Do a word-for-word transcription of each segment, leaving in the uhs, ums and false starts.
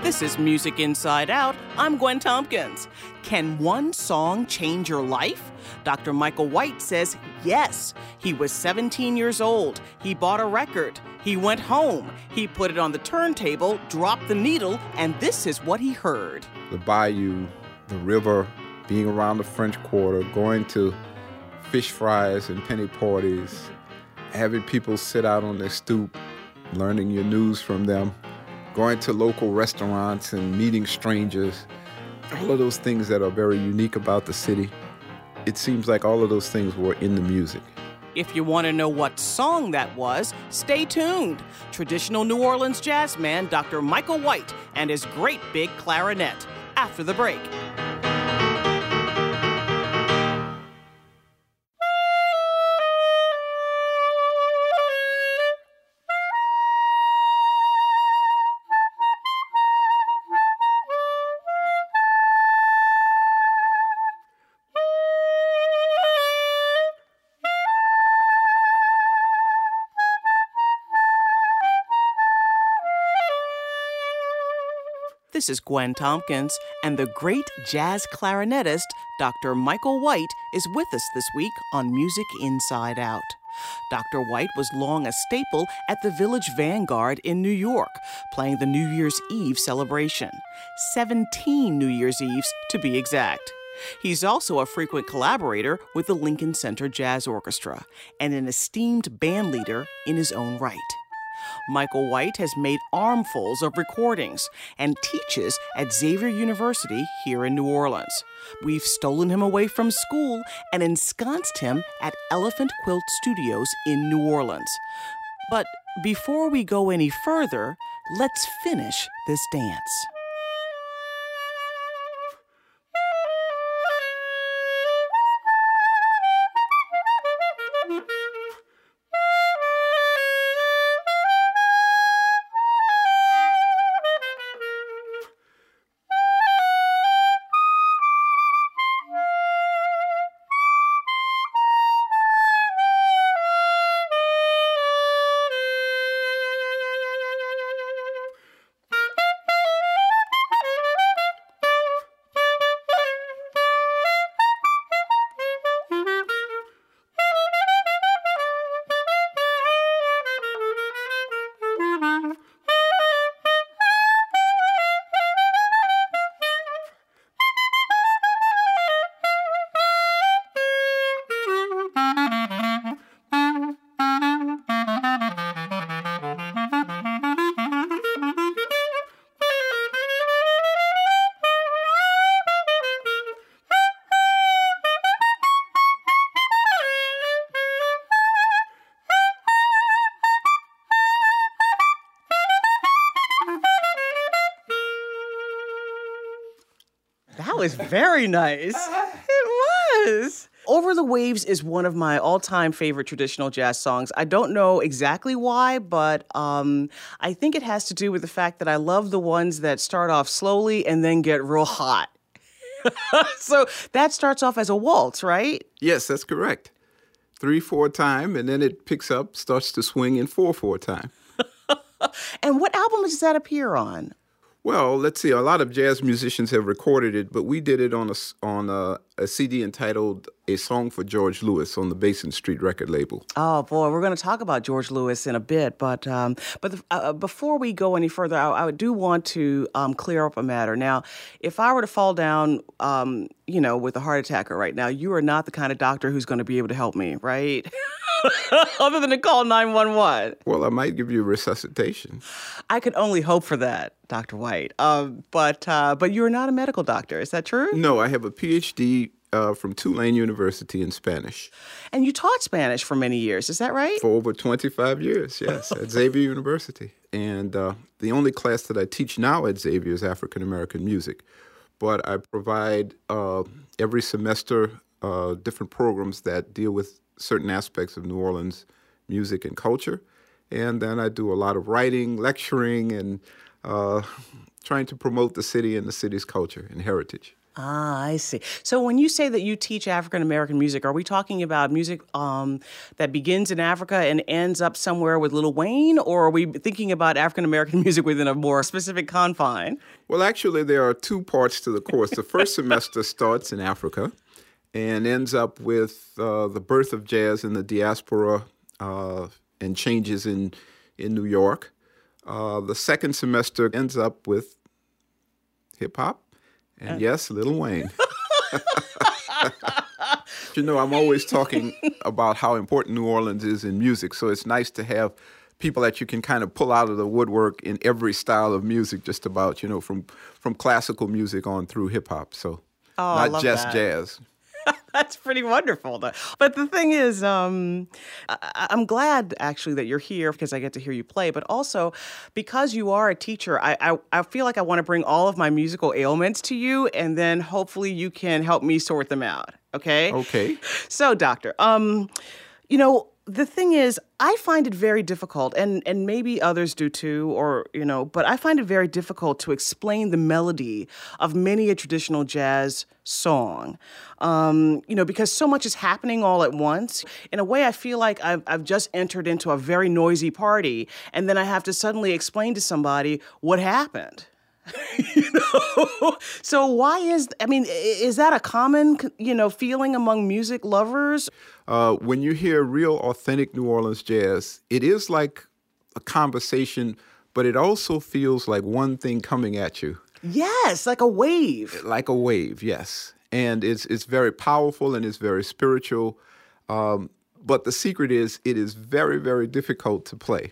This is Music Inside Out. I'm Gwen Tompkins. Can one song change your life? Doctor Michael White says yes. He was seventeen years old. He bought a record. He went home. He put it on the turntable, dropped the needle, and this is what he heard. The bayou, the river, being around the French Quarter, going to fish fries and penny parties, having people sit out on their stoop, learning your news from them, going to local restaurants and meeting strangers, all of those things that are very unique about the city. It seems like all of those things were in the music. If you want to know what song that was, stay tuned. Traditional New Orleans jazz man Doctor Michael White and his great big clarinet. After the break. This is Gwen Tompkins, and the great jazz clarinetist Doctor Michael White is with us this week on Music Inside Out. Doctor White was long a staple at the Village Vanguard in New York, playing the New Year's Eve celebration. seventeen New Year's Eves, to be exact. He's also a frequent collaborator with the Lincoln Center Jazz Orchestra and an esteemed band leader in his own right. Michael White has made armfuls of recordings and teaches at Xavier University here in New Orleans. We've stolen him away from school and ensconced him at Elephant Quilt Studios in New Orleans. But before we go any further, let's finish this dance. That was very nice. It was. Over the Waves is one of my all-time favorite traditional jazz songs. I don't know exactly why, but um, I think it has to do with the fact that I love the ones that start off slowly and then get real hot. So that starts off as a waltz, right? Yes, that's correct. Three, four time, and then it picks up, starts to swing in four, four time. And what album does that appear on? Well, let's see. A lot of jazz musicians have recorded it, but we did it on a, on a, a C D entitled A Song for George Lewis on the Basin Street record label. Oh, boy, we're going to talk about George Lewis in a bit. But um, but the, uh, before we go any further, I, I do want to um, clear up a matter. Now, if I were to fall down, um, you know, with a heart attack right now, you are not the kind of doctor who's going to be able to help me, right? Other than to call nine one one. Well, I might give you resuscitation. I could only hope for that, Doctor White. Um, but uh, but you're not a medical doctor. Is that true? No, I have a P H D uh, from Tulane University in Spanish. And you taught Spanish for many years. Is that right? For over twenty-five years, yes, at Xavier University. And uh, the only class that I teach now at Xavier is African American music. But I provide uh, every semester uh, different programs that deal with certain aspects of New Orleans music and culture. And then I do a lot of writing, lecturing, and uh, trying to promote the city and the city's culture and heritage. Ah, I see. So when you say that you teach African American music, are we talking about music um, that begins in Africa and ends up somewhere with Lil Wayne, or are we thinking about African American music within a more specific confine? Well, actually, there are two parts to the course. The first semester starts in Africa and ends up with uh, the birth of jazz in the diaspora uh, and changes in, in New York. Uh, the second semester ends up with hip-hop. And yes, Lil Wayne. You know, I'm always talking about how important New Orleans is in music, so it's nice to have people that you can kind of pull out of the woodwork in every style of music, just about, you know, from, from classical music on through hip-hop, so oh, I not love just that. jazz. That's pretty wonderful. Though. But the thing is, um, I- I'm glad, actually, that you're here because I get to hear you play. But also, because you are a teacher, I, I, I feel like I want to bring all of my musical ailments to you, and then hopefully you can help me sort them out. Okay? Okay. So, doctor, um, you know, the thing is, I find it very difficult, and, and maybe others do too, or, you know, but I find it very difficult to explain the melody of many a traditional jazz song, um, you know, because so much is happening all at once. In a way, I feel like I've, I've just entered into a very noisy party, and then I have to suddenly explain to somebody what happened. You know? So why is, I mean, is that a common, you know, feeling among music lovers? Uh, when you hear real authentic New Orleans jazz, it is like a conversation, but it also feels like one thing coming at you. Yes, like a wave. Like a wave, yes. And it's it's very powerful and it's very spiritual. Um, but the secret is it is very, very difficult to play.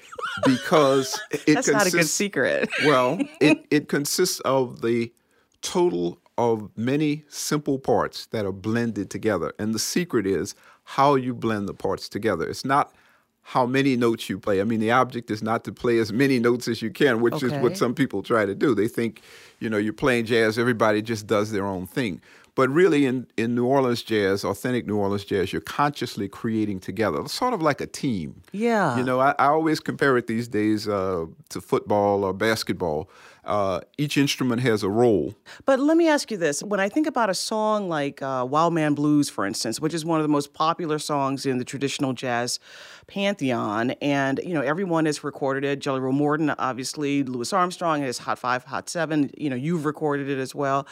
Because it That's consists, not a good secret. Well, it, it consists of the total of many simple parts that are blended together. And the secret is how you blend the parts together. It's not how many notes you play. I mean, the object is not to play as many notes as you can, which Okay. is what some people try to do. They think, you know, you're playing jazz, everybody just does their own thing. But really, in, in New Orleans jazz, authentic New Orleans jazz, you're consciously creating together, sort of like a team. Yeah. You know, I, I always compare it these days uh, to football or basketball. Uh, each instrument has a role. But let me ask you this. When I think about a song like uh, Wild Man Blues, for instance, which is one of the most popular songs in the traditional jazz pantheon, and, you know, everyone has recorded it. Jelly Roll Morton, obviously, Louis Armstrong, his Hot Five, Hot Seven, you know, you've recorded it as well.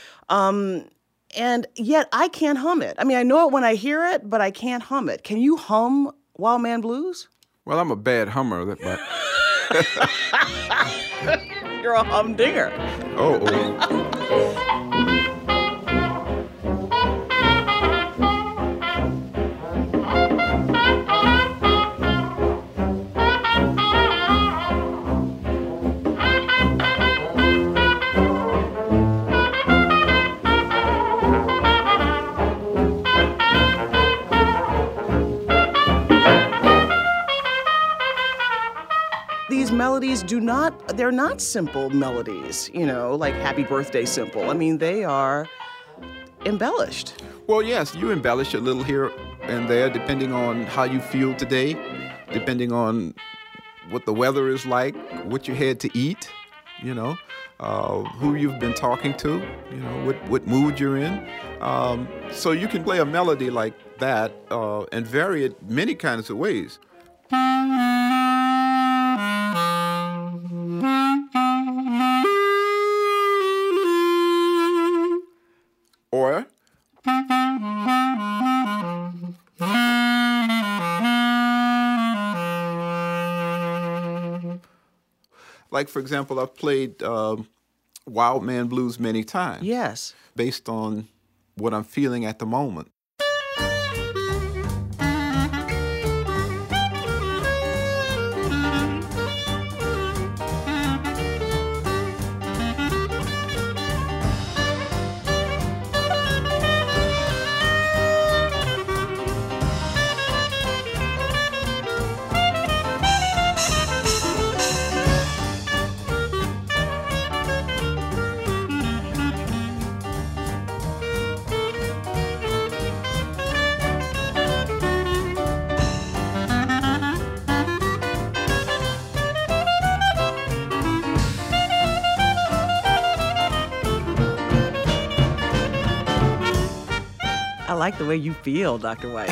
Um, and yet I can't hum it. I mean, I know it when I hear it, but I can't hum it. Can you hum Wild Man Blues? Well, I'm a bad hummer, but... You're a humdinger. Oh, oh. These melodies do not, they're not simple melodies, you know, like Happy Birthday simple. I mean, they are embellished. Well, yes, you embellish a little here and there, depending on how you feel today, depending on what the weather is like, what you had to eat, you know, uh, who you've been talking to, you know, what, what mood you're in. Um, so you can play a melody like that uh, and vary it many kinds of ways. Or like, for example, I've played um, Wild Man Blues many times. Yes. Based on what I'm feeling at the moment. like the way you feel, Doctor White.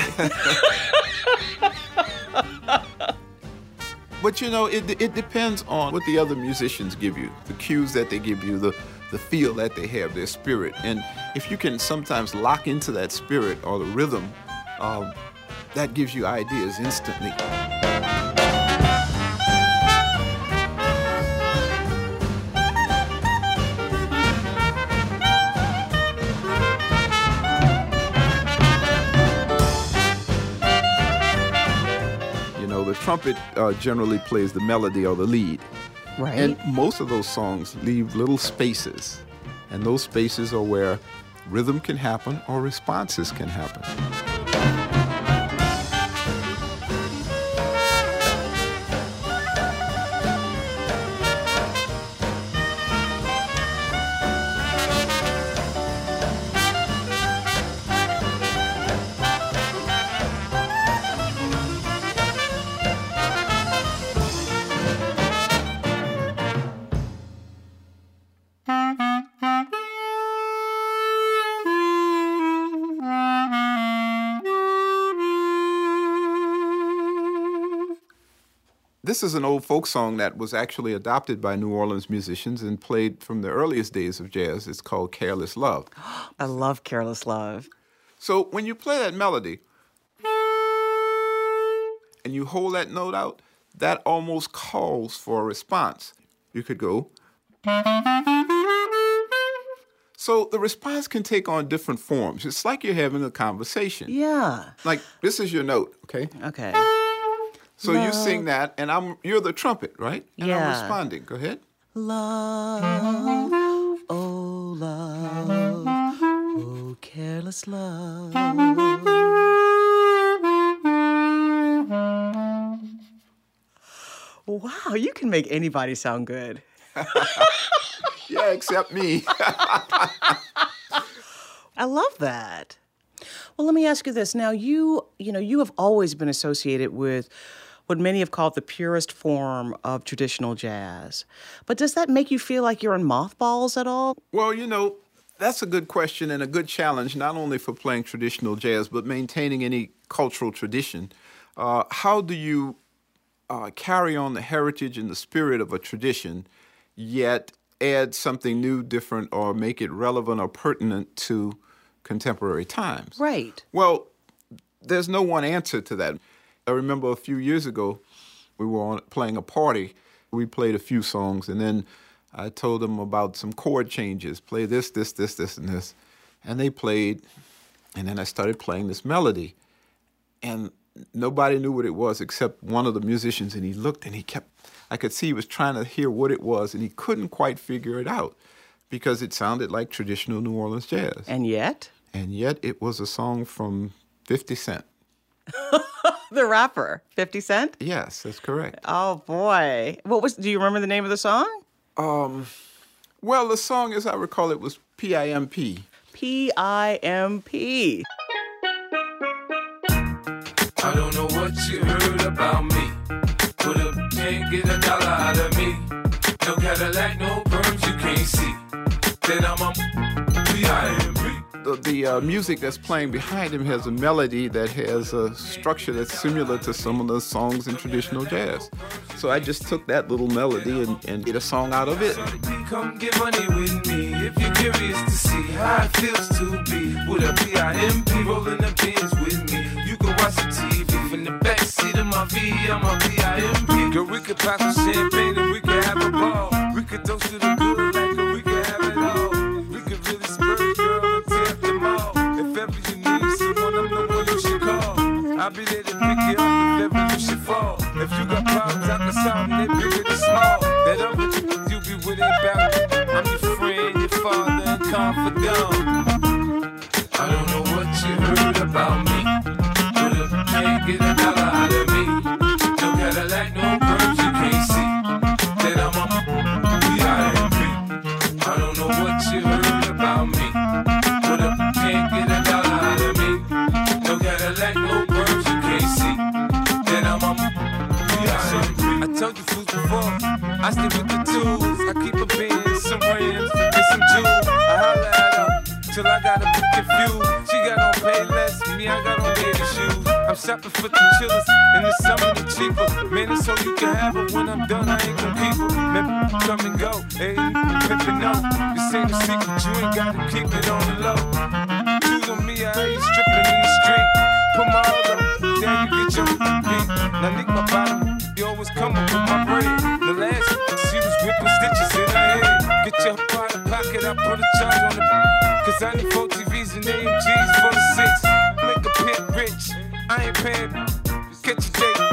But, you know, it it depends on what the other musicians give you, the cues that they give you, the, the feel that they have, their spirit. And if you can sometimes lock into that spirit or the rhythm, um, that gives you ideas instantly. The trumpet uh, generally plays the melody or the lead. Right. And most of those songs leave little spaces. And those spaces are where rhythm can happen or responses can happen. This is an old folk song that was actually adopted by New Orleans musicians and played from the earliest days of jazz. It's called Careless Love. I love Careless Love. So when you play that melody and you hold that note out, that almost calls for a response. You could go. So the response can take on different forms. It's like you're having a conversation. Yeah. Like, this is your note, okay? Okay. So love. You sing that, and I'm you're the trumpet, right? And yeah. I'm responding. Go ahead. Love, oh love, oh careless love. Wow, you can make anybody sound good. Yeah, except me. I love that. Well, let me ask you this. Now, you, you know, you have always been associated with what many have called the purest form of traditional jazz. But does that make you feel like you're in mothballs at all? Well, you know, that's a good question and a good challenge, not only for playing traditional jazz, but maintaining any cultural tradition. Uh, how do you uh, carry on the heritage and the spirit of a tradition, yet add something new, different, or make it relevant or pertinent to contemporary times? Right. Well, there's no one answer to that. I remember a few years ago, we were on, playing a party. We played a few songs, and then I told them about some chord changes. Play this, this, this, this, and this. And they played, and then I started playing this melody. And nobody knew what it was except one of the musicians, and he looked, and he kept, I could see he was trying to hear what it was, and he couldn't quite figure it out because it sounded like traditional New Orleans jazz. And yet? And yet it was a song from fifty Cent. The rapper, fifty Cent? Yes, that's correct. Oh, boy. What was, do you remember the name of the song? Um, well, the song, as I recall, it was P I M P. P I M P. I don't know what you heard about me, but you can't get a dollar out of me. No Cadillac, no perms you can't see. Then I'm a P I M P. The, the uh, music that's playing behind him has a melody that has a structure that's similar to some of the songs in traditional jazz. So I just took that little melody and, and did a song out of it. Come get money with me if you're curious to see how it feels to be with a P I M P rolling the pins with me. You can watch the T V from the backseat of my V. I'm a P I M P. Girl, we could pop some champagne and we could have a ball. We could toast to the good like a we could have it all. We could really spurt, girl, and tap them all. If ever you need someone, I'm the one you should call. I'll be there to pick you up if ever you should fall. If you got problems, I can solve them, they bigger than small. That other you be with it about. I'm your friend, your father, and confidant. I don't know what you heard about me, but if you can't get a dollar out of me, no Cadillac, no birds you can't see, then I'm a P I M P. I don't know what you heard about me, but if you can't get a dollar out of me, no Cadillac, no birds you can't see, then I'm a P I M P. I told you fools before, I stick with the tools. I keep a Benz, some rims, and some jewels. I holla at her till I got her confused. She got on pay letter. shopping for the chillers. In the summer, the cheaper. Man, it's so you can have it. When I'm done, I ain't gon' keep it. Man, come and go. Hey, pimpin' no. This ain't a secret. You ain't gotta keep it on the low. Choose on me, I ain't stripping in the street. Put my other, there you get your beat. Now, nick my bottom. You always come up with my bread. The last she was whipping stitches in her head. Get your out of pocket, I put a charge on the. Cause I need four T Vs and A M Gs for the six. Make a pit rich. I ain't paying. Catch a date.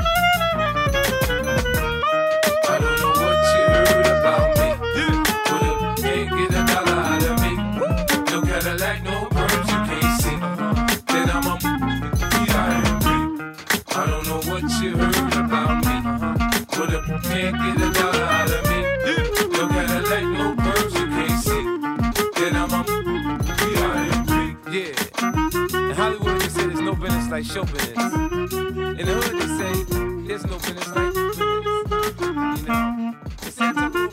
I don't know what you heard about me. But if you can't get a dollar out of me, no Cadillac, no perms you can't see. Then I'm a P I M P. I don't know what you heard about me. But if you can't get a dollar out of me, no Cadillac, no perms you can't see. Then I'm a P I M P. Yeah. In Hollywood, they say there's no business like show business. In the hood, they say there's no business like business. You know, it's that type of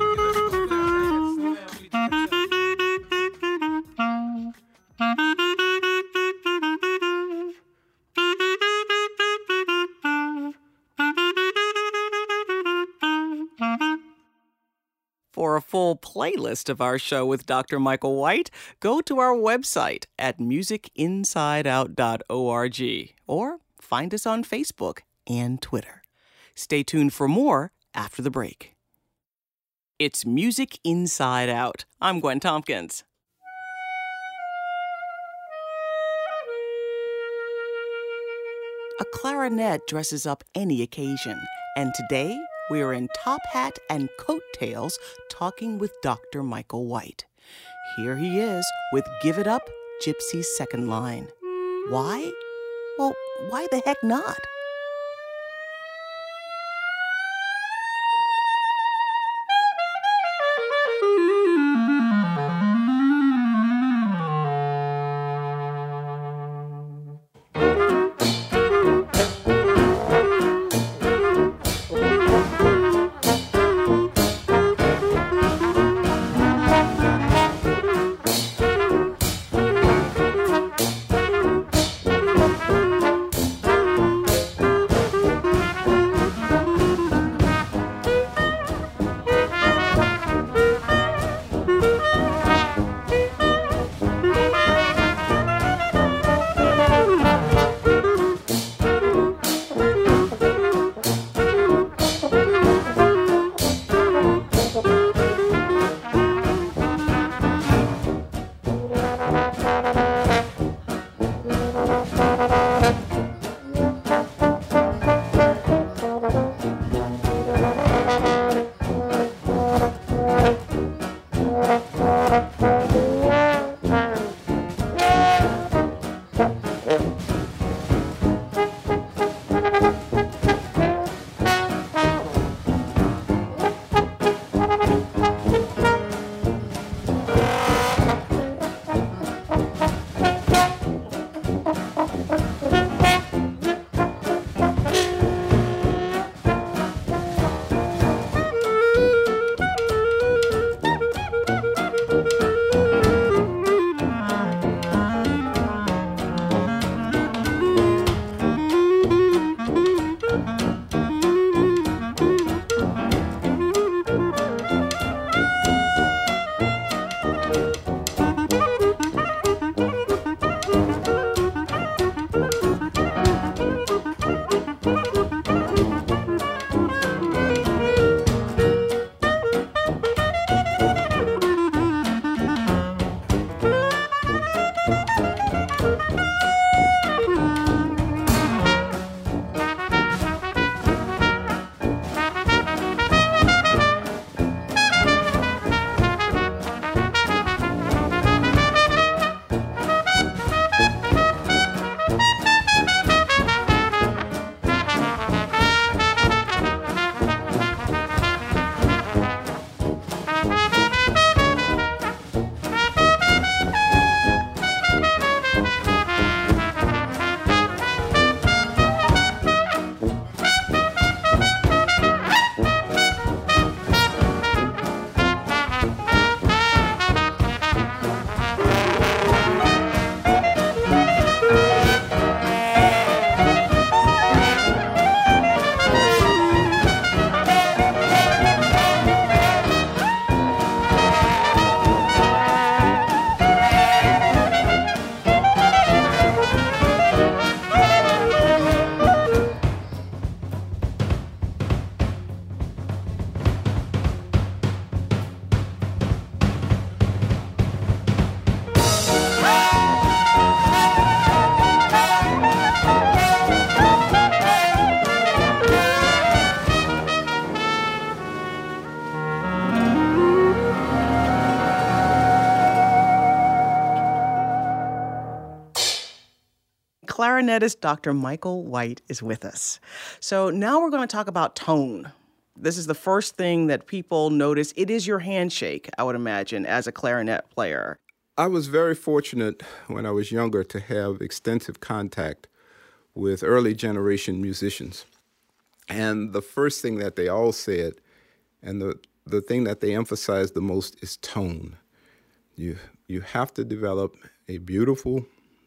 For a full playlist of our show with Doctor Michael White, go to our website at music inside out dot org or find us on Facebook and Twitter. Stay tuned for more after the break. It's Music Inside Out. I'm Gwen Tompkins. A clarinet dresses up any occasion, and today we're in top hat and coattails talking with Doctor Michael White. Here he is with Give It Up, Gypsy's second line. Why? Well, why the heck not? clarinetist Doctor Michael White is with us. So now we're going to talk about tone. This is the first thing that people notice. It is your handshake, I would imagine, as a clarinet player. I was very fortunate when I was younger to have extensive contact with early generation musicians. And the first thing that they all said, and the, the thing that they emphasized the most, is tone. You, you have to develop a beautiful,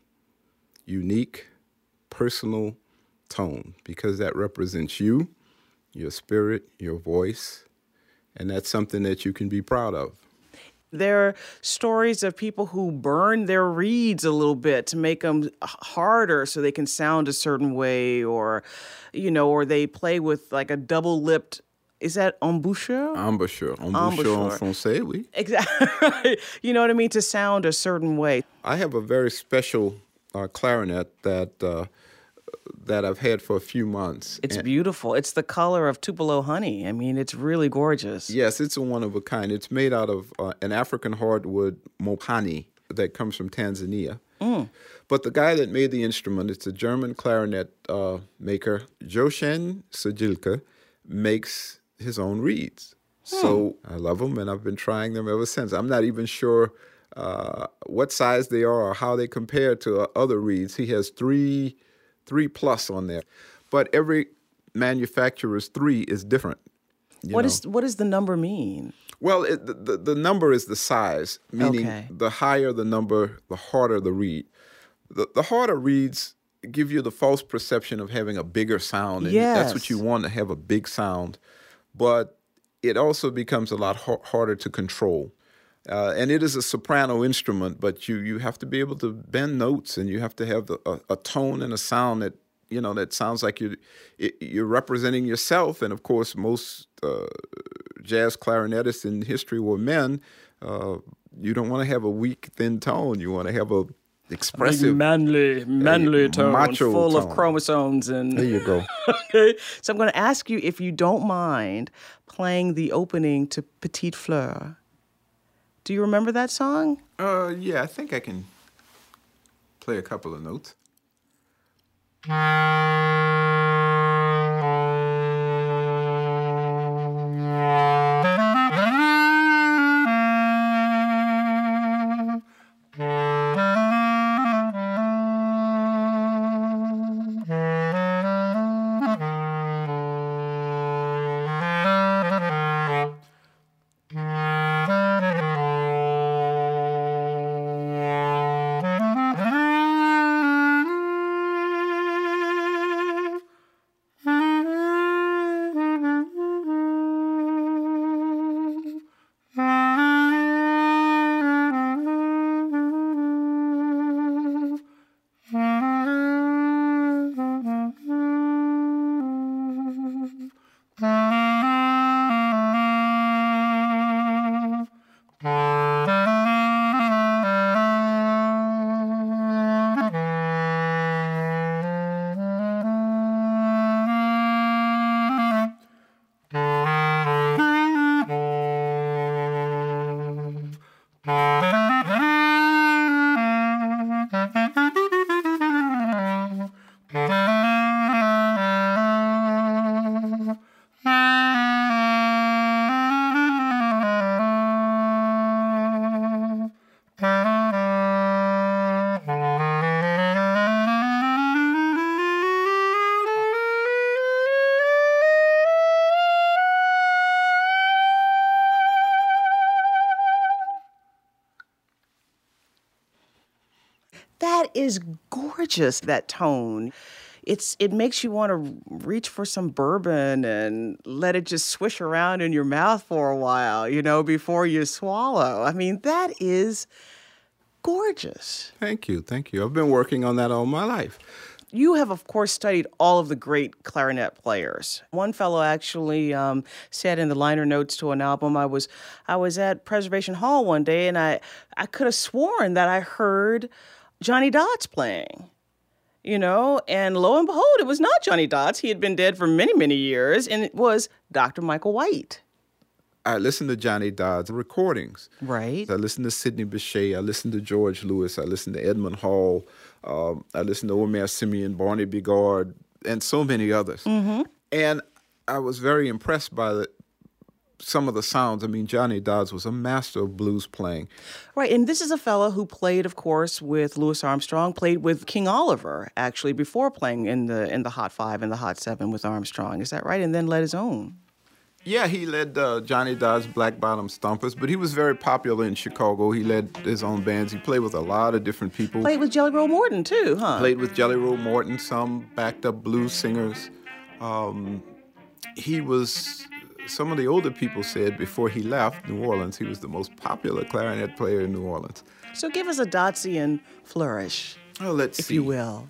unique, personal tone, because that represents you, your spirit, your voice, and that's something that you can be proud of. There are stories of people who burn their reeds a little bit to make them harder so they can sound a certain way, or, you know, or they play with like a double-lipped, is that embouchure? Embouchure. Embouchure en français, oui. Exactly. You know what I mean? To sound a certain way. I have a very special uh, clarinet that uh, that I've had for a few months. It's and beautiful. It's the color of Tupelo honey. I mean, it's really gorgeous. Yes, it's a one of a kind. It's made out of uh, an African hardwood mopani that comes from Tanzania. Mm. But the guy that made the instrument, it's a German clarinet uh, maker, Jochen Sajilka, makes his own reeds. Hmm. So I love them, and I've been trying them ever since. I'm not even sure uh, what size they are or how they compare to uh, other reeds. He has three... Three plus on there. But every manufacturer's three is different. What is, what does the number mean? Well, it, the, the number is the size, meaning okay. the higher the number, the harder the reed. The, the harder reeds give you the false perception of having a bigger sound. And yes. That's what you want, to have a big sound. But it also becomes a lot ha- harder to control. Uh, and it is a soprano instrument, but you you have to be able to bend notes, and you have to have the, a, a tone and a sound that, you know, that sounds like you're, you're representing yourself. And, of course, most uh, jazz clarinetists in history were men. Uh, you don't want to have a weak, thin tone. You want to have a expressive, manly, manly a tone, macho full tone. of chromosomes. And there you go. Okay. So I'm going to ask you if you don't mind playing the opening to Petite Fleur. Do you remember that song? Uh, yeah, I think I can play a couple of notes. That is gorgeous, that tone. It's it makes you want to reach for some bourbon and let it just swish around in your mouth for a while, you know, before you swallow. I mean, that is gorgeous. Thank you, thank you. I've been working on that all my life. You have, of course, studied all of the great clarinet players. One fellow actually um, said in the liner notes to an album, I was I was at Preservation Hall one day, and I, I could have sworn that I heard Johnny Dodds playing, you know, and lo and behold, it was not Johnny Dodds. He had been dead for many, many years, and it was Doctor Michael White. I listened to Johnny Dodd's recordings. Right. I listened to Sidney Bechet. I listened to George Lewis. I listened to Edmund Hall. Um, I listened to Omer Simeon, Barney Bigard, and so many others. Mm-hmm. And I was very impressed by the, some of the sounds. I mean, Johnny Dodds was a master of blues playing. Right, and this is a fellow who played, of course, with Louis Armstrong, played with King Oliver, actually, before playing in the in the Hot Five and the Hot Seven with Armstrong. Is that right? And then led his own. Yeah, he led uh, Johnny Dodd's Black Bottom Stompers, but he was very popular in Chicago. He led his own bands. He played with a lot of different people. Played with Jelly Roll Morton, too, huh? Played with Jelly Roll Morton, some backed up blues singers. Um, he was, some of the older people said before he left New Orleans, he was the most popular clarinet player in New Orleans. So give us a Dodsian flourish, oh, let's if see. you will.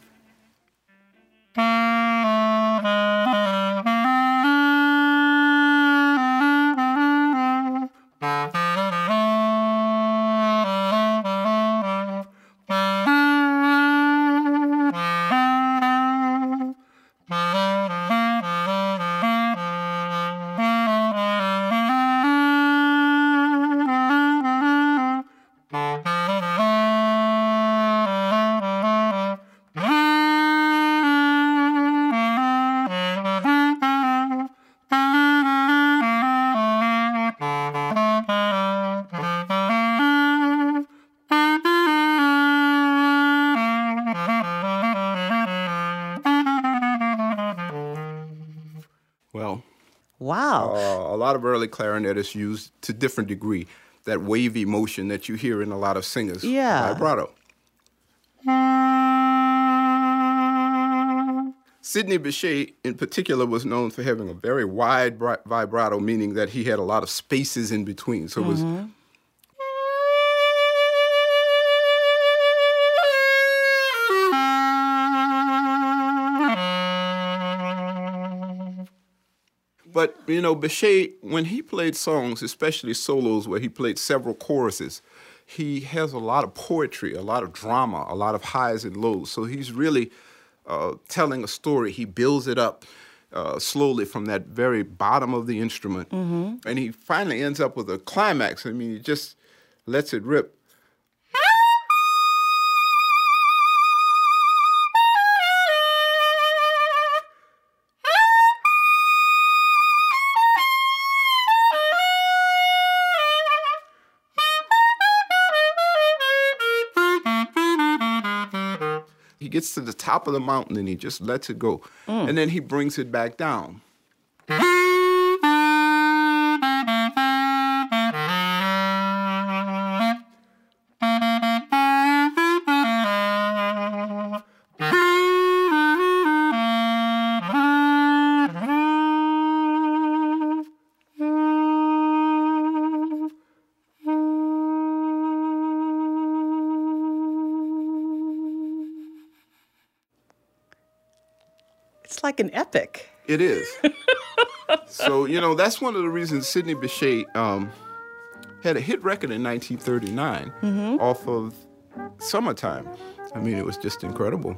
Well, wow. Uh, a lot of early clarinetists used, to different degree, that wavy motion that you hear in a lot of singers. Yeah. Vibrato. Sidney Bechet, in particular, was known for having a very wide vibrato, meaning that he had a lot of spaces in between. So it was... Mm-hmm. But, you know, Bechet, when he played songs, especially solos where he played several choruses, he has a lot of poetry, a lot of drama, a lot of highs and lows. So he's really uh, telling a story. He builds it up uh, slowly from that very bottom of the instrument. Mm-hmm. And he finally ends up with a climax. I mean, he just lets it rip. He gets to the top of the mountain and he just lets it go. Mm. And then he brings it back down. It's like an epic. It is. So, you know, that's one of the reasons Sidney Bechet um, had a hit record in nineteen thirty-nine mm-hmm. off of Summertime. I mean, it was just incredible.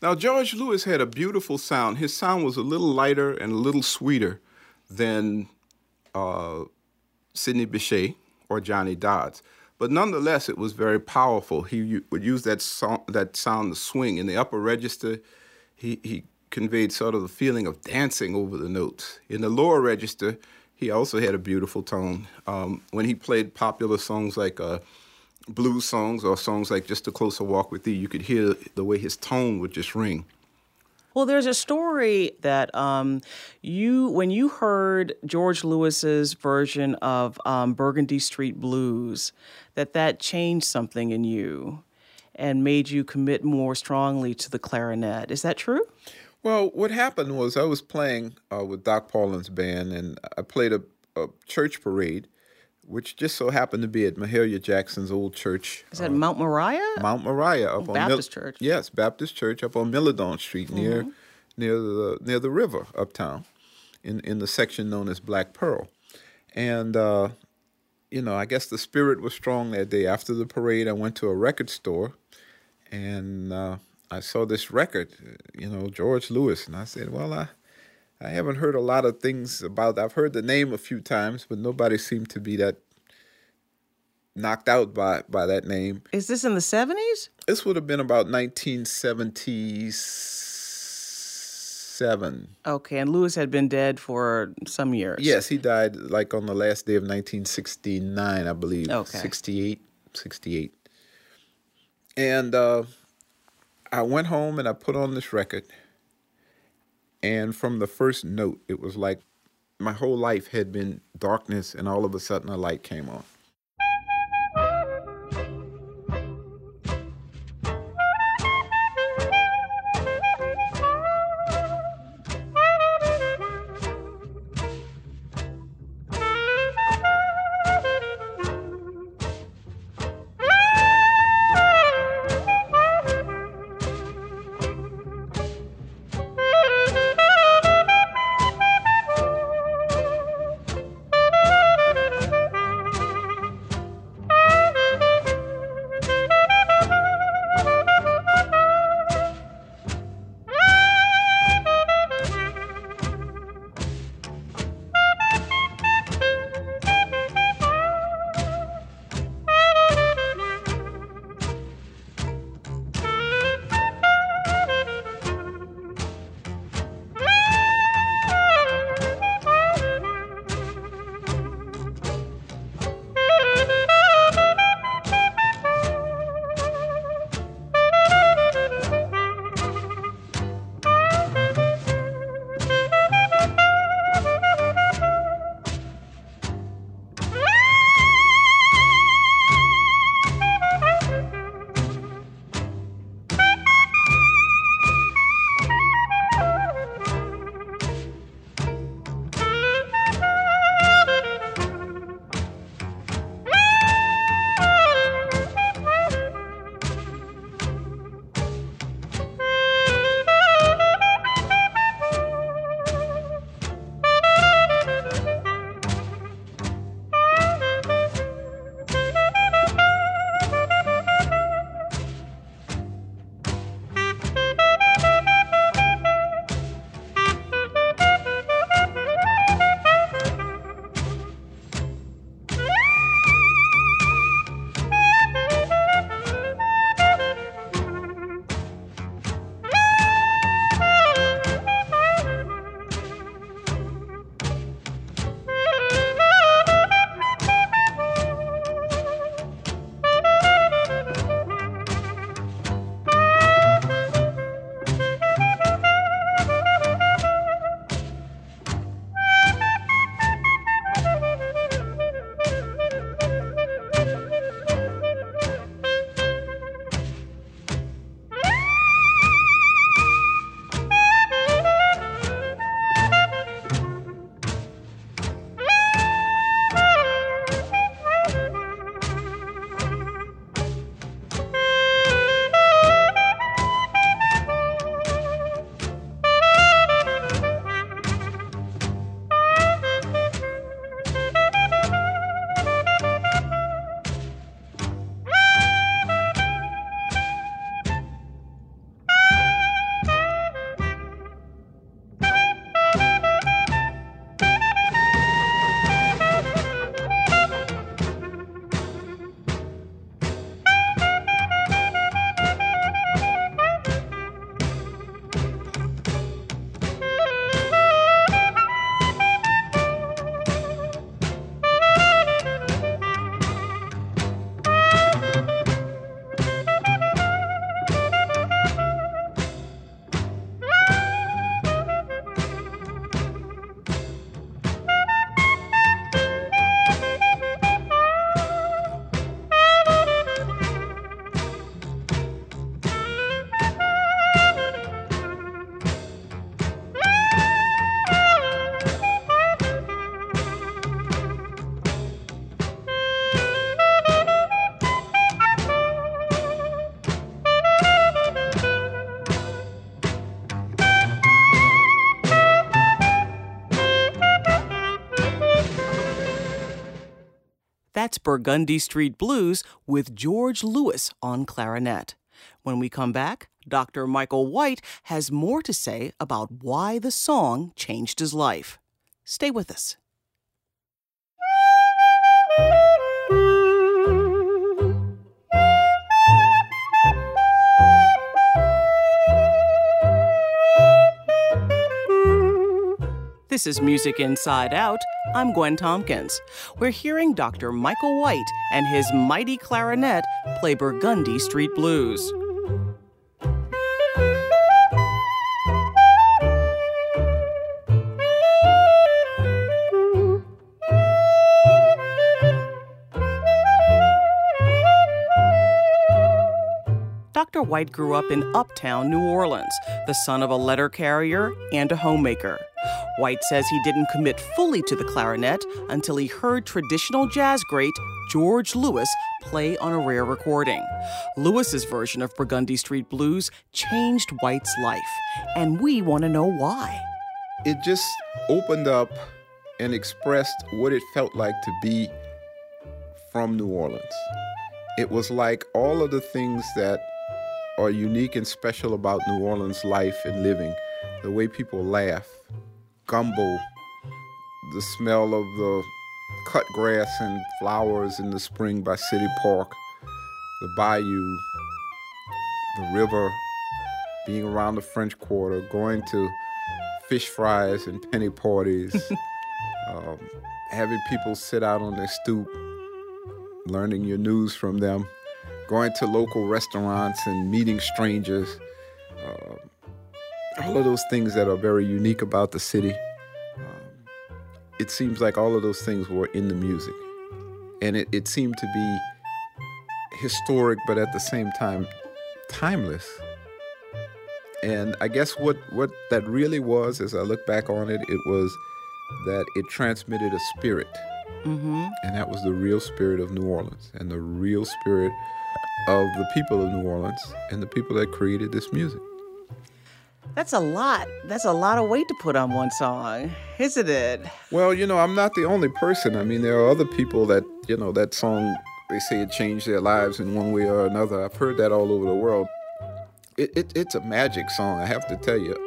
Now, George Lewis had a beautiful sound. His sound was a little lighter and a little sweeter than uh, Sidney Bechet or Johnny Dodds. But nonetheless, it was very powerful. He u- would use that, song, that sound to swing. In the upper register, he, he conveyed sort of the feeling of dancing over the notes. In the lower register, he also had a beautiful tone. Um, when he played popular songs like uh, blues songs or songs like Just a Closer Walk with Thee, you could hear the way his tone would just ring. Well, there's a story that um, you, when you heard George Lewis's version of um, Burgundy Street Blues, that that changed something in you and made you commit more strongly to the clarinet. Is that true? Well, what happened was I was playing uh, with Doc Paulin's band, and I played a, a church parade, which just so happened to be at Mahalia Jackson's old church. Is that uh, Mount Moriah? Mount Moriah. Up oh, on Baptist Mil- Church. Yes, Baptist Church up on Milledon Street near mm-hmm. near the near the river uptown, in, in the section known as Black Pearl. And, uh, you know, I guess the spirit was strong that day. After the parade, I went to a record store, and uh, I saw this record, you know, George Lewis. And I said, well, I... I haven't heard a lot of things about, I've heard the name a few times, but nobody seemed to be that knocked out by, by that name. Is this in the seventies? This would have been about nineteen seventy-seven. Okay, and Lewis had been dead for some years. Yes, he died like on the last day of nineteen sixty-nine, I believe. Okay. sixty-eight, sixty-eight. And uh, I went home and I put on this record. And from the first note, it was like my whole life had been darkness, and all of a sudden a light came on. That's Burgundy Street Blues with George Lewis on clarinet. When we come back, Doctor Michael White has more to say about why the song changed his life. Stay with us. This is Music Inside Out. I'm Gwen Tompkins. We're hearing Doctor Michael White and his mighty clarinet play Burgundy Street Blues. Doctor White grew up in uptown New Orleans, the son of a letter carrier and a homemaker. White says he didn't commit fully to the clarinet until he heard traditional jazz great George Lewis play on a rare recording. Lewis's version of Burgundy Street Blues changed White's life, and we want to know why. It just opened up and expressed what it felt like to be from New Orleans. It was like all of the things that are unique and special about New Orleans life and living. The way people laugh, gumbo, the smell of the cut grass and flowers in the spring by City Park, the bayou, the river, being around the French Quarter, going to fish fries and penny parties, um, having people sit out on their stoop, learning your news from them, going to local restaurants and meeting strangers, uh, all of those things that are very unique about the city. Um, it seems like all of those things were in the music. And it, it seemed to be historic, but at the same time, timeless. And I guess what, what that really was, as I look back on it, it was that it transmitted a spirit. Mm-hmm. And that was the real spirit of New Orleans and the real spirit of the people of New Orleans and the people that created this music. That's a lot. That's a lot of weight to put on one song, isn't it? Well, you know, I'm not the only person. I mean, there are other people that, you know, that song, they say it changed their lives in one way or another. I've heard that all over the world. It, it, it's a magic song, I have to tell you.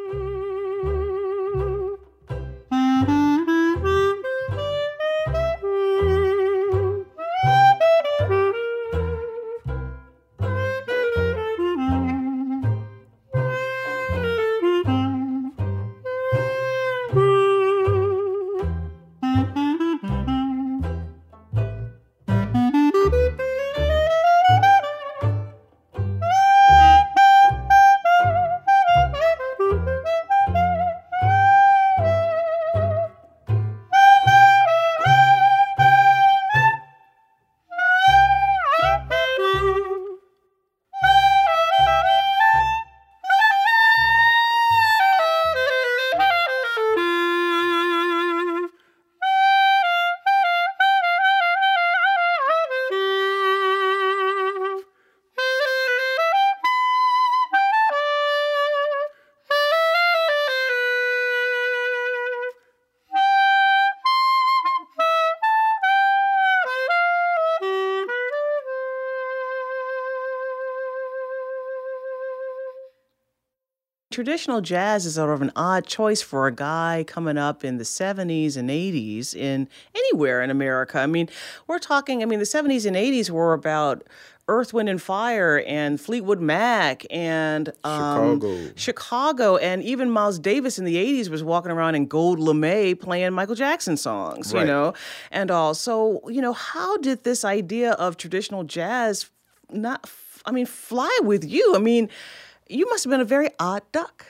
Traditional jazz is sort of an odd choice for a guy coming up in the seventies and eighties in anywhere in America. I mean, we're talking, I mean, the seventies and eighties were about Earth, Wind and Fire and Fleetwood Mac and um, Chicago. Chicago. And even Miles Davis in the eighties was walking around in gold lame playing Michael Jackson songs, right. you know, and all. So, you know, how did this idea of traditional jazz not, I mean, fly with you? I mean, you must have been a very odd duck.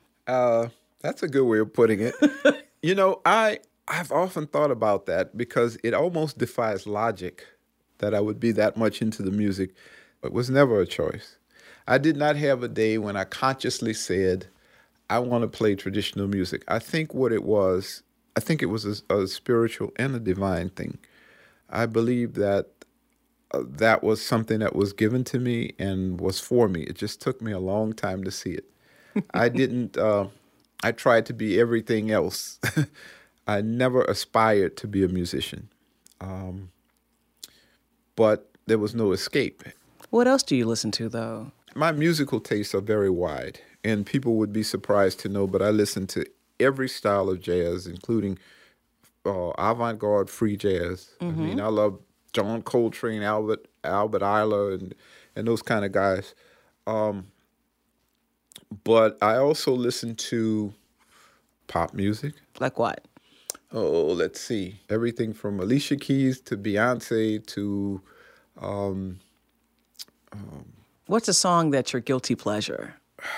Uh, that's a good way of putting it. You know, I, I've often thought about that because it almost defies logic that I would be that much into the music. It was never a choice. I did not have a day when I consciously said, I want to play traditional music. I think what it was, I think it was a, a spiritual and a divine thing. I believe that Uh, that was something that was given to me and was for me. It just took me a long time to see it. I didn't, uh, I tried to be everything else. I never aspired to be a musician. Um, but there was no escape. What else do you listen to, though? My musical tastes are very wide, and people would be surprised to know, but I listen to every style of jazz, including uh, avant-garde free jazz. Mm-hmm. I mean, I love John Coltrane, Albert Albert Ayler, and and those kind of guys. Um, but I also listen to pop music. Like what? Oh, let's see. Everything from Alicia Keys to Beyonce to... Um, um, What's a song that's your guilty pleasure?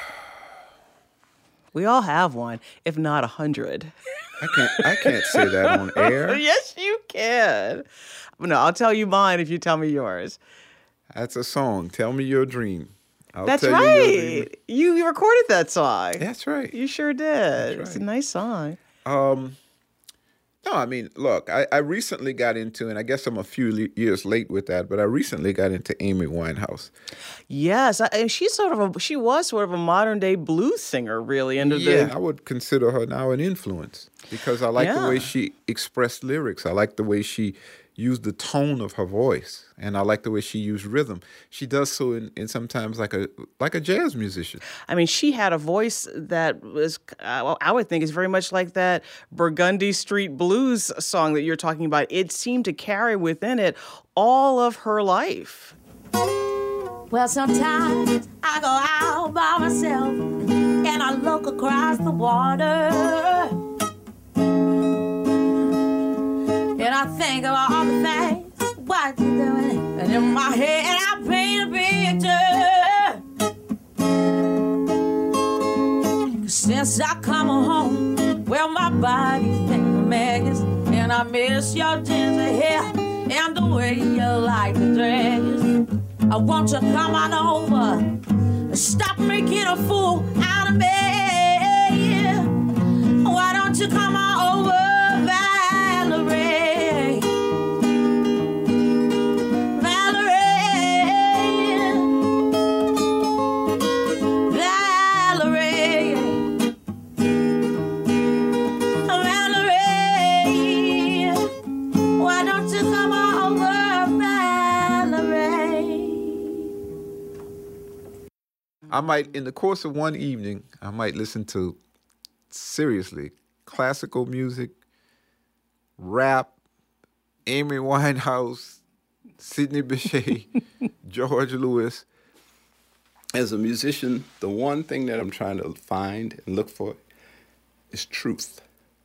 We all have one, if not a hundred. I can't. I can't say that on air. Yes, you can. No, I'll tell you mine if you tell me yours. That's a song. Tell me your dream. I'll That's tell right. You, you recorded that song. That's right. You sure did. That's right. It's a nice song. Um, no, I mean, look, I, I recently got into, and I guess I'm a few le- years late with that, but I recently got into Amy Winehouse. Yes, I, and she's sort of a, she was sort of a modern day blues singer, really. Under Yeah, the, I would consider her now an influence because I like Yeah. the way she expressed lyrics. I like the way she used the tone of her voice, and I like the way she used rhythm. She does so in, in sometimes like a like a jazz musician. I mean, she had a voice that was, uh, I would think, is very much like that Burgundy Street Blues song that you're talking about. It seemed to carry within it all of her life. Well, sometimes I go out by myself and I look across the water. And I think of all the things, what you doing? And in my head I paint a picture. Since I come home, well, my body's been a mess. And I miss your ginger hair and the way you like to dress. I want you to come on over, stop making a fool out of me. Why don't you come on over, Valerie? Valerie, Valerie, Valerie. Why don't you come on over, Valerie? I might, in the course of one evening, I might listen to, seriously, classical music, rap, Amy Winehouse, Sidney Bechet, George Lewis. As a musician, the one thing that I'm trying to find and look for is truth.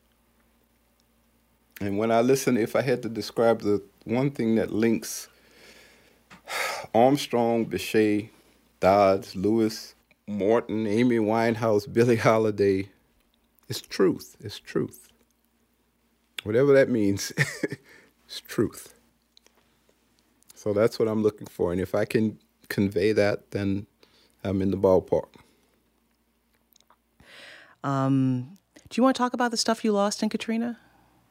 And when I listen, if I had to describe the one thing that links Armstrong, Bechet, Dodds, Lewis, Morton, Amy Winehouse, Billie Holiday, it's truth. It's truth. Whatever that means, it's truth. So that's what I'm looking for. And if I can convey that, then I'm in the ballpark. Um, do you want to talk about the stuff you lost in Katrina?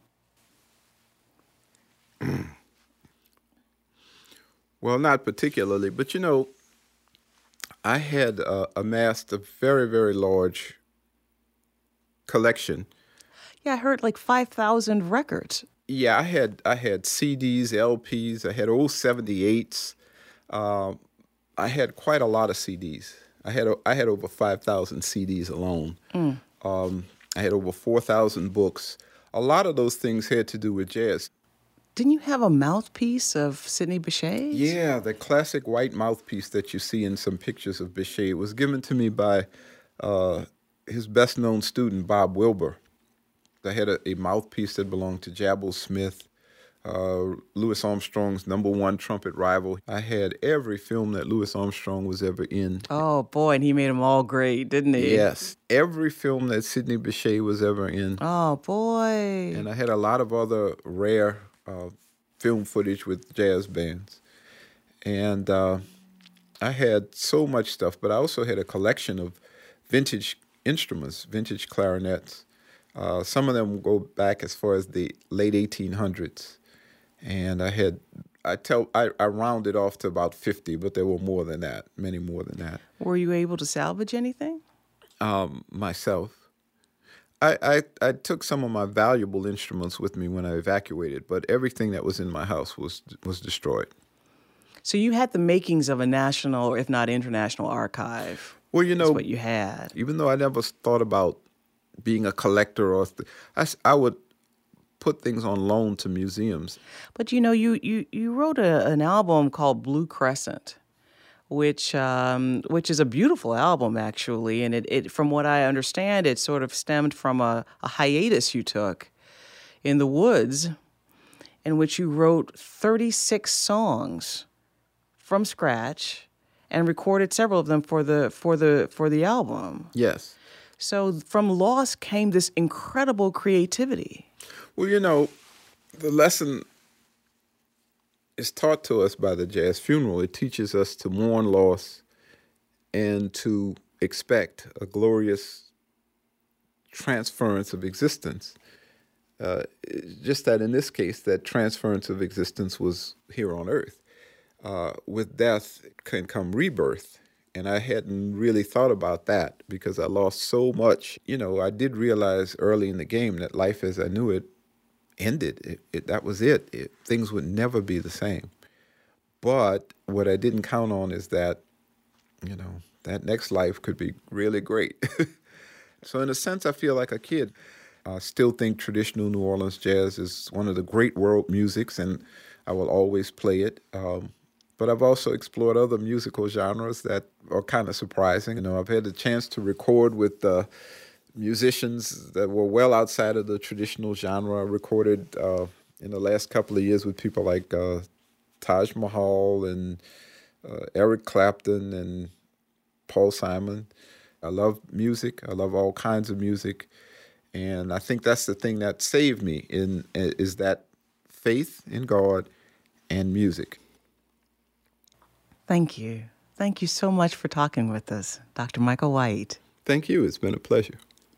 Well, not particularly, but you know, I had uh, amassed a very, very large collection. Yeah, I heard like five thousand records. Yeah, I had I had C Ds, L Ps, I had old seventy-eights. Um, I had quite a lot of C Ds. I had I had over five thousand C Ds alone. Mm. Um, I had over four thousand books. A lot of those things had to do with jazz. Didn't you have a mouthpiece of Sidney Bechet? Yeah, the classic white mouthpiece that you see in some pictures of Bechet was given to me by uh, his best-known student, Bob Wilbur. I had a, a mouthpiece that belonged to Jabal Smith, uh, Louis Armstrong's number one trumpet rival. I had every film that Louis Armstrong was ever in. Oh, boy, and he made them all great, didn't he? Yes, every film that Sidney Bechet was ever in. Oh, boy. And I had a lot of other rare uh, film footage with jazz bands. And uh, I had so much stuff, but I also had a collection of vintage instruments, vintage clarinets. Uh, some of them go back as far as the late eighteen hundreds. And I had, I tell, I, I rounded off to about fifty, but there were more than that, many more than that. Were you able to salvage anything? Um, myself. I, I, I took some of my valuable instruments with me when I evacuated, but everything that was in my house was was destroyed. So you had the makings of a national, if not international, archive. Well, you know, That's what you had. Even though I never thought about being a collector, or th- I, s- I would put things on loan to museums. But you know, you you you wrote a, an album called Blue Crescent, which um, which is a beautiful album actually, and it, it from what I understand, it sort of stemmed from a, a hiatus you took in the woods, in which you wrote thirty-six songs from scratch and recorded several of them for the for the for the album. Yes. So from loss came this incredible creativity. Well, you know, the lesson is taught to us by the jazz funeral. It teaches us to mourn loss and to expect a glorious transference of existence. Uh, just that in this case, that transference of existence was here on earth. Uh, with death can come rebirth. And I hadn't really thought about that because I lost so much. You know, I did realize early in the game that life as I knew it ended. It, it, that was it. it. Things would never be the same. But what I didn't count on is that, you know, that next life could be really great. So in a sense, I feel like a kid. I still think traditional New Orleans jazz is one of the great world musics, and I will always play it. Um, but I've also explored other musical genres that are kind of surprising. You know, I've had the chance to record with uh, musicians that were well outside of the traditional genre. I recorded uh, in the last couple of years with people like uh, Taj Mahal and uh, Eric Clapton and Paul Simon. I love music. I love all kinds of music. And I think that's the thing that saved me in is that faith in God and music. Thank you. Thank you so much for talking with us, Doctor Michael White. Thank you. It's been a pleasure.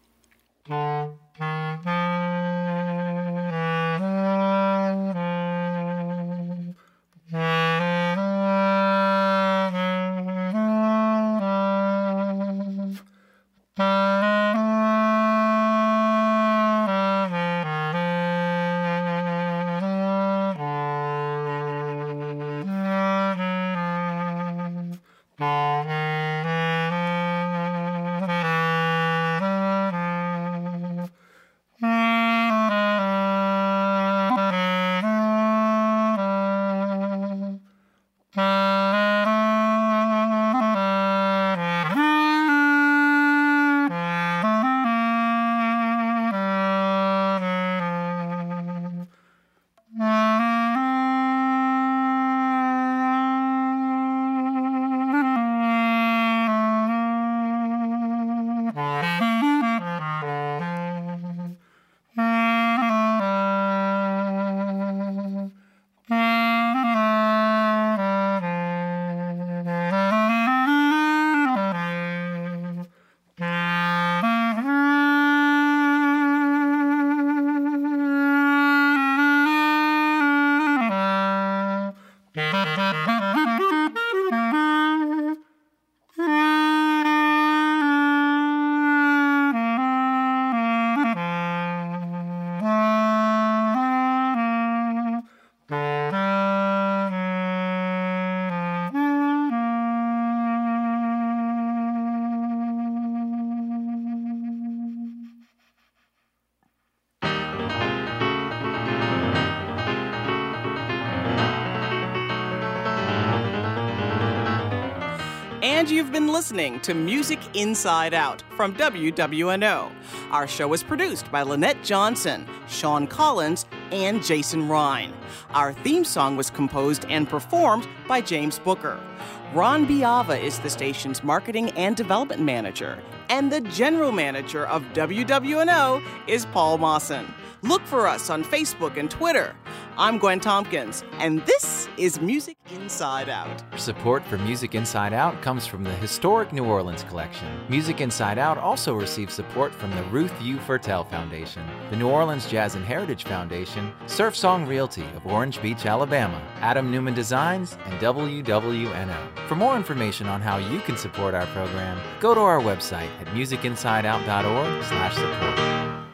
And you've been listening to Music Inside Out from W W N O. Our show was produced by Lynette Johnson, Sean Collins, and Jason Ryan. Our theme song was composed and performed by James Booker. Ron Biava is the station's marketing and development manager, and the general manager of W W N O is Paul Mawson. Look for us on Facebook and Twitter. I'm Gwen Tompkins, and this is Music Inside Out. Support for Music Inside Out comes from the Historic New Orleans Collection. Music Inside Out also receives support from the Ruth U. Fertel Foundation, the New Orleans Jazz and Heritage Foundation, Surf Song Realty of Orange Beach, Alabama, Adam Newman Designs, and W W N O. For more information on how you can support our program, go to our website at music inside out dot org slash support.